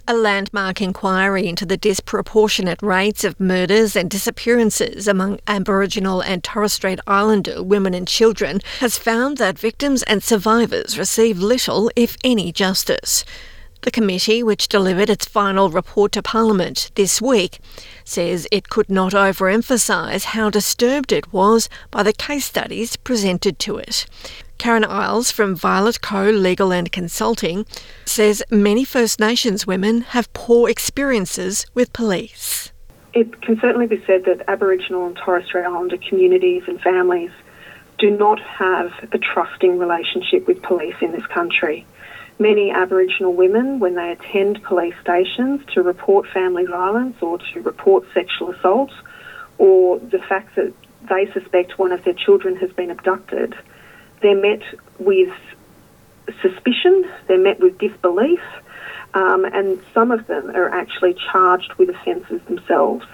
A landmark inquiry into the disproportionate rates of murders and disappearances among Aboriginal and Torres Strait Islander women and children has found that victims and survivors receive little, if any, justice. The committee, which delivered its final report to Parliament this week, says it could not overemphasise how disturbed it was by the case studies presented to it. Karen Isles from Violet Co Legal and Consulting says many First Nations women have poor experiences with police. It can certainly be said that Aboriginal and Torres Strait Islander communities and families do not have a trusting relationship with police in this country. Many Aboriginal women, when they attend police stations to report family violence or to report sexual assault, or the fact that they suspect one of their children has been abducted, they're met with suspicion, they're met with disbelief, and some of them are actually charged with offences themselves.